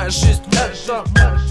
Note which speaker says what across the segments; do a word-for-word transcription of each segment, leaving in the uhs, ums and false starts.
Speaker 1: моя жизнь это.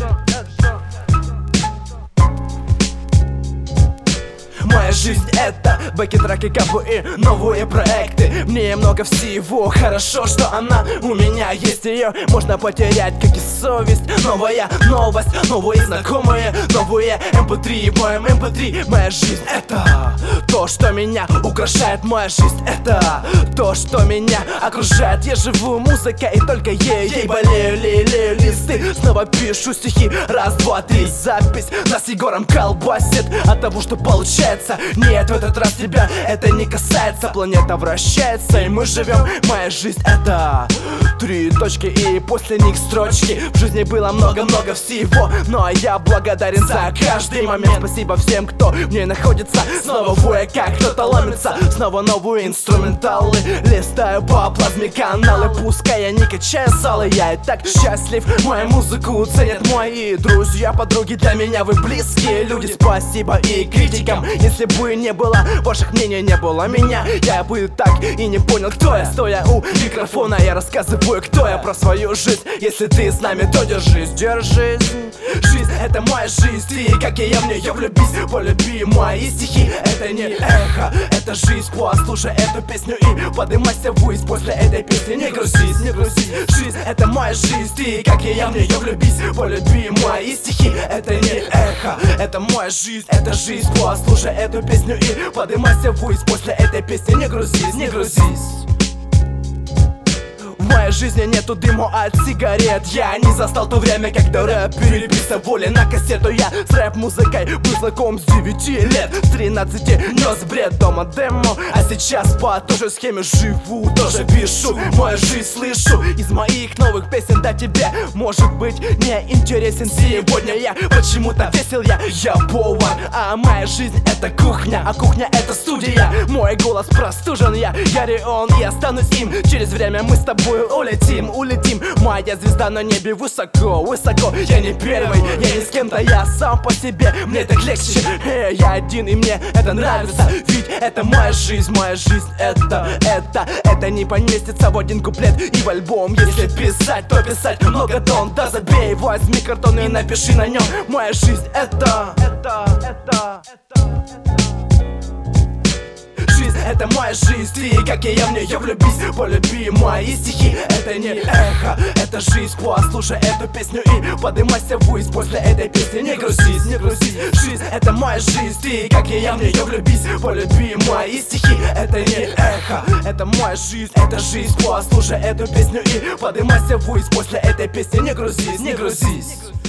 Speaker 1: Моя жизнь это бэки-треки, капы и новые проекты. Мне много всего, хорошо, что она у меня есть. Ее можно потерять, как и совесть. Новая новость, новые знакомые, новые эм пэ три. В моем эм пэ три моя жизнь это то, что меня украшает. Моя жизнь это то, что меня окружает. Я живу музыкой и только ей, ей болею, лелею листы. Снова пишу стихи, раз, два, три. Запись нас с Егором колбасит от того, что получается. Нет, в этот раз тебя это не касается. Планета вращается, и мы живем. Моя жизнь это три точки и после них строчки. В жизни было много-много всего, но я благодарен за каждый момент. Спасибо всем, кто в ней находится. Снова вуя, как кто-то ломится. Снова новые инструменталы. Листаю по плазме каналы. Пускай я не качаю залы, я и так счастлив. Мою музыку ценят мои друзья, подруги. Для меня вы близкие люди. Спасибо и критикам. Если бы не было ваших мнений, не было меня, я бы так и не понял, кто я. Стоя у микрофона, я рассказываю, кто я, про свою жизнь. Если ты с нами, то держись, держись. Жизнь это моя жизнь, ты, как и я, в нее влюбись. Полюби мои стихи, это не эхо, это жизнь. Послушай эту песню и поднимайся ввысь. После этой песни не грузись, не грузись. Жизнь это моя жизнь, ты, как и я, в нее влюбись. Полюби мои стихи, это не эхо, это моя жизнь, это жизнь. Послушай эту песню и поднимайся ввысь. После этой песни не грузись, не грузись. В моей жизни нету дыма от сигарет. Я не застал то время, когда рэп переписывали на кассету. Я с рэп-музыкой был знаком с девяти лет. С тринадцати нес бред дома демо, а сейчас по той же схеме живу, тоже пишу. Мою жизнь слышу из моих новых песен. Да тебе может быть не интересен сегодня я. Почему-то весел я, я повар, а моя жизнь это кухня, а кухня это студия. Мой голос простужен, я Ярион и останусь им. Через время мы с тобой улетим, улетим. Моя звезда на небе высоко, высоко. Я не первый, я не с кем-то, я сам по себе. Мне так легче, э, я один и мне это нравится. Ведь это моя жизнь, моя жизнь это, это, это не поместится в один куплет и в альбом. Если писать, то писать много тонн. Да забей, возьми картон и напиши на нем. Моя жизнь это, это, это, это. Это моя жизнь, ты, как и я, в нее влюбись. Полюби мои стихи, это не эхо, это жизнь. Послушай эту песню и поднимайся ввысь. После этой песни не грузись, не грузись. Жизнь это моя жизнь, ты, как и я, в нее влюбись. Полюби мои стихи, это не эхо, это моя жизнь, это жизнь. Послушай эту песню и поднимайся ввысь. После этой песни не грузись, не грузись.